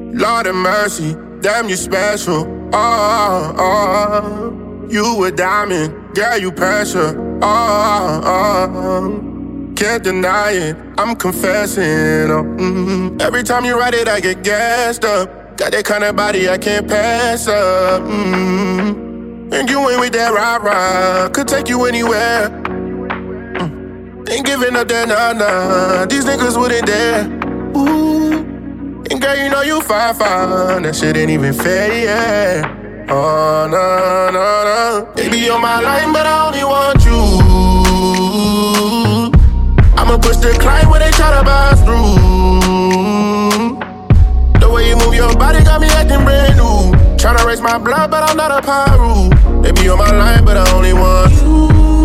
Lord have mercy, damn you special. Oh, oh. You a diamond, girl you pressure. Oh, oh. Can't deny it, I'm confessing. Oh, Every time you write it, I get gassed up. Got that kind of body I can't pass up. And you ain't with that rah-rah, could take you anywhere. Ain't giving up that nah-nah, these niggas wouldn't dare. Ooh. And girl, you know you fine, that shit ain't even fair, yeah. Oh, no, no, no. Baby, you're my line, but I only want you. I'ma push the climb when they try to bust through. The way you move your body got me acting brand new. Tryna raise my blood, but I'm not a pyro. Baby, you're my line, but I only want you.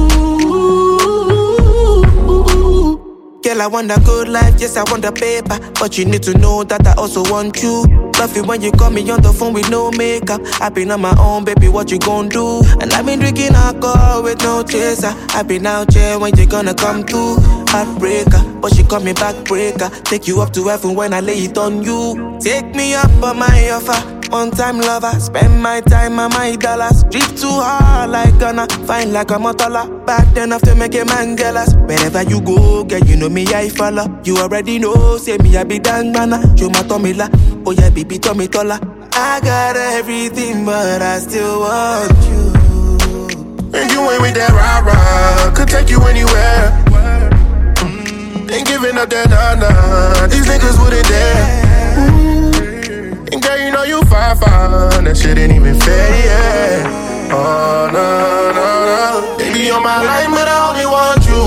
Girl, I want a good life, yes, I want the paper. But you need to know that I also want you. Love it when you call me on the phone with no makeup. I've been on my own, baby, what you gon' do? And I've been drinking alcohol with no chaser. I've been out here when you gonna come through. Heartbreaker, but she call me backbreaker. Take you up to heaven when I lay it on you. Take me up on my offer. One-time lover, spend my time and my dollars. Drip too hard like Ghana, fine like a Motola. Bad enough to make a man jealous. Wherever you go, girl, you know me, I follow. You already know, say me, I be dang mana. Show my tummy la, oh yeah, baby, tummy tola. I got everything, but I still want you. And you ain't with that rah-rah, could take you anywhere. Ain't giving up that nah-nah, these niggas wouldn't dare. And girl, you know you fine, that shit ain't even fair, yeah. Oh, no, no, no. Baby, you're my line, but I only want you.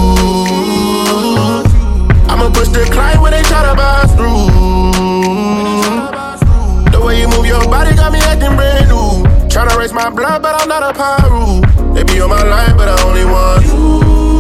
I'ma push the climb when they try to bust through. The way you move your body got me acting brand new. Tryna raise my blood, but I'm not a pyro. Baby, you're my line, but I only want you.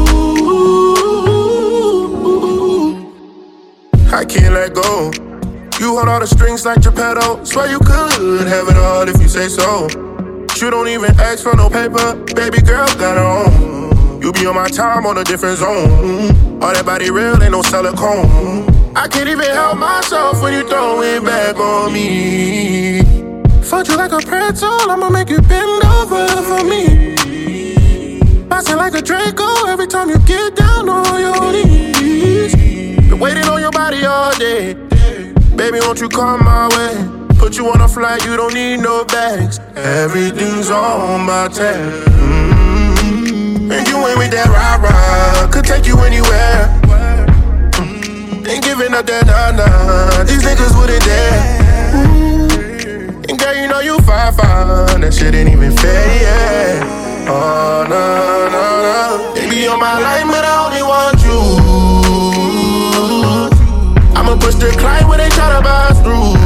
I can't let go. You hold all the strings like Geppetto. Swear you could have it all if you say so. You don't even ask for no paper. Baby girl got her own. You be on my time on a different zone. All that body real, ain't no silicone. I can't even help myself when you throw it back on me. Fuck you like a pretzel, I'ma make you bend over for me. Bouncing like a Draco every time you get down on your knees. Been waiting on your body all day. Baby, won't you come my way? Put you on a flight, you don't need no bags. Everything's on my tab. And you ain't with that rah-rah, could take you anywhere. Ain't giving up that nah-nah, these niggas wouldn't dare. And girl, you know you fine, that shit ain't even fair, yeah. Oh, no, no, no. Baby, you're my line, but I only want you. I'ma push the climb when they try to bust through.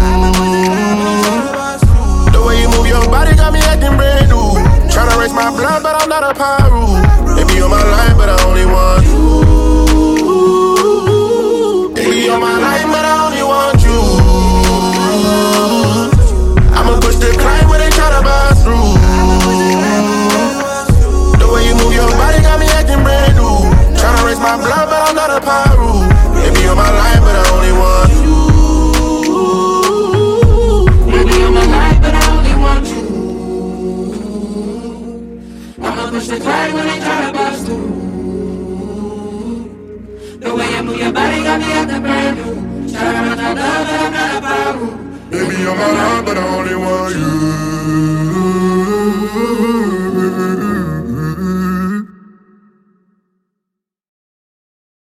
The way you move your body got me acting brand new. Tryna raise my blood, but I'm not a pyro. Baby, you're my line, but I only want you. Baby, you're my line, but I only want you. I'ma push the climb when they try to bust through. The way you move your body got me acting brand new. Tryna raise my blood, but I'm not a pyro. Baby, you're my line, but I only want you. Baby, you're my line, but I only want you. I'ma push the climb when they try to bust through. The way you move your body got me acting brand new. Tryna run that love, but I'm not a power. Baby, you're my line, but I only want you.